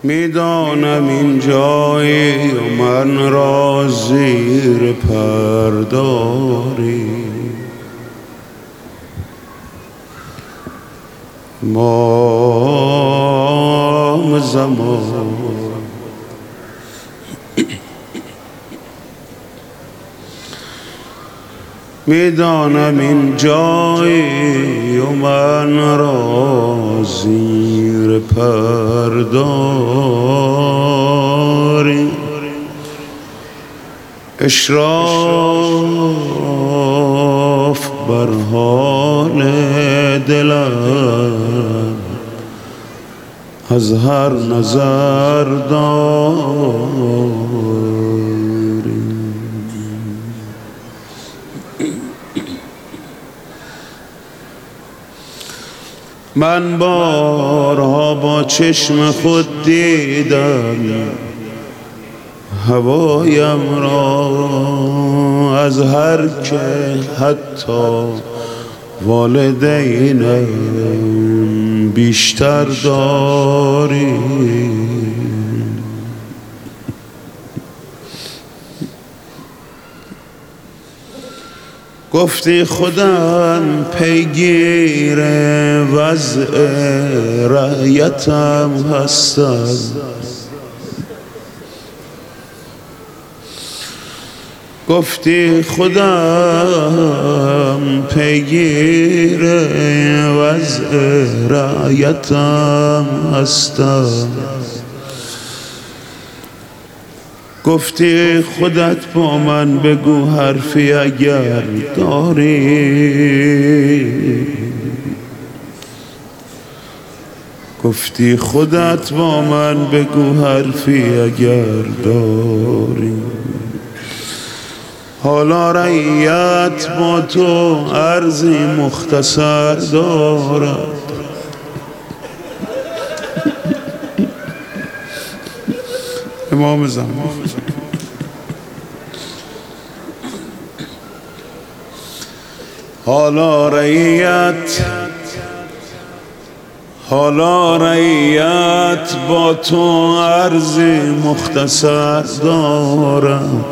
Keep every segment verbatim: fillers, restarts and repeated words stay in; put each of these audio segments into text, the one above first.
میدانم این جایی و من را زیر پر داری، امام زمان میدانم این جایی و من را زیر پر داری، اشراف بر حال دلم از هر نظر داری. من بارها با چشم خود دیدم هوایم را از هر که حتی والدینم بیشتر داری. گفتی خودم پیگیر وضع رعیتم هستم، گفتی خودم پیگیر وضع رعیتم هستم، گفتی خودت با من بگو حرفی اگر داری، گفتی خودت با من بگو حرفی اگر داری. حالا رعیت با تو عرضی مختصر دارد، امام زمان حالا رعیت حالا رعیت با تو عرضی مختصر دارم،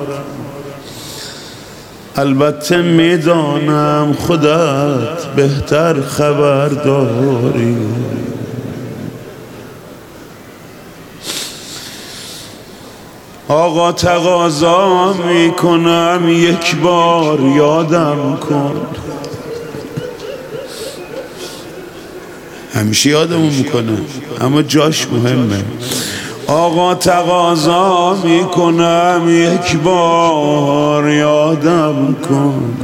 البته میدانم خودت بهتر خبر داری. آقا تقاضا میکنم یک بار یادم کن، همیشه یادمون میکنه اما جاش مهمه. آقا تقاضا میکنم یک بار یادم کن،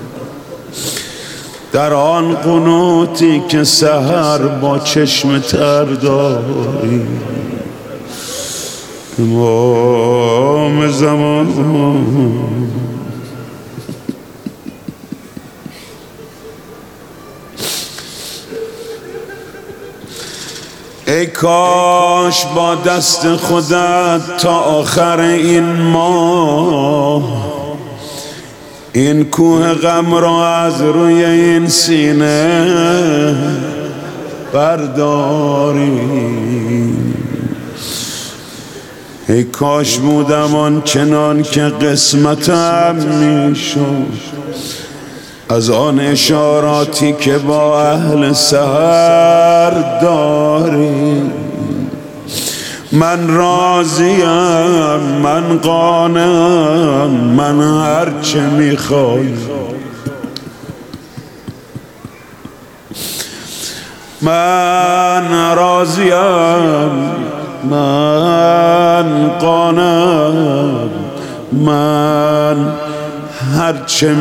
در آن قنوتی که سحر با چشم تر داری. امام زمان ای کاش با دست خودت تا آخر این ماه این کوه غم را از روی این سینه برداری. ای کاش بودم آن چنان که قسمتم میشد از آن اشاراتی که با اهل سحر داری. من راضیم، من قانعم، من هرچه میخوای، من راضیم، من قانعم، من هرچه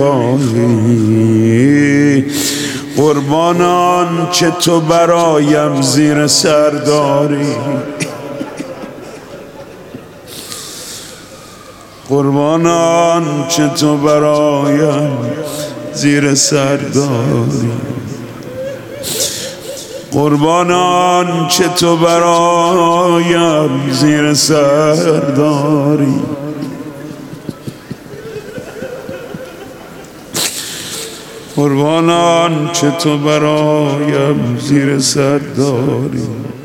میخوای، قربان آنچه تو برایم زیر سر داری، قربان آنچه تو برایم زیر سر داری، قربان آنچه تو برایم زیر سر داری. قربان آنچه تو برایم زیر سر داری.